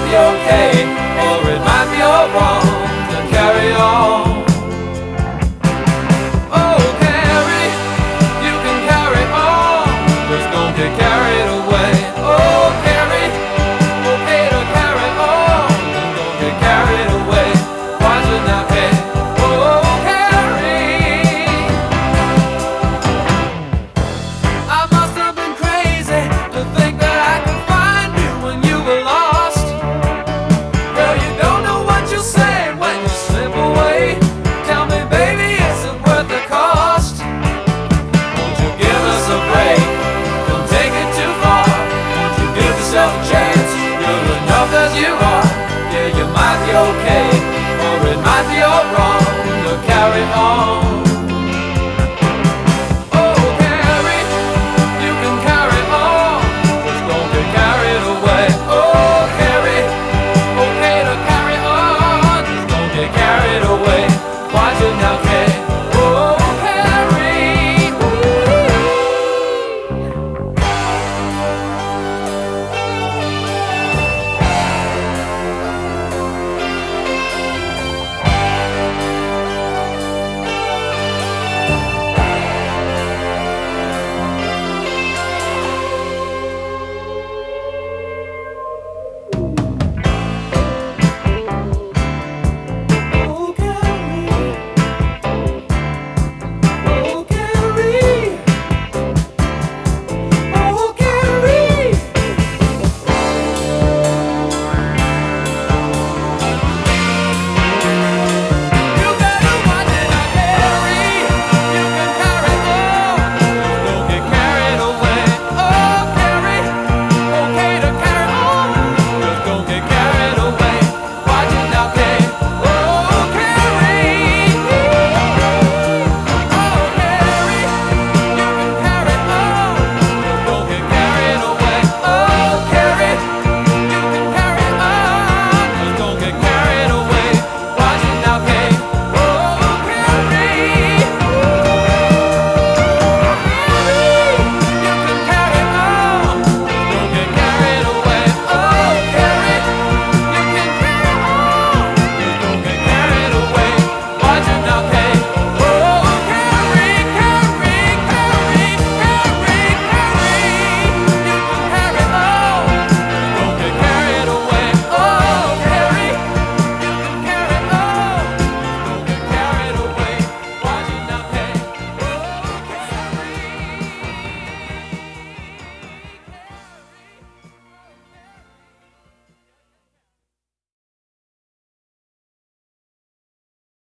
be okay, or it might be all wrong to carry on. Oh, carry, you can carry on, just don't get carried away. Oh, carry, okay to carry on, just don't get carried away. Why should I pay? Oh, carry, I must have been crazy to think that I could find you when you were lost. Girl, you don't know what you say when you slip away. Tell me, baby, is it worth the cost? Won't you give us a break? Don't take it too far. Won't you give yourself a chance? You're enough as you are. Yeah, you might be okay, or it might be all wrong to carry on.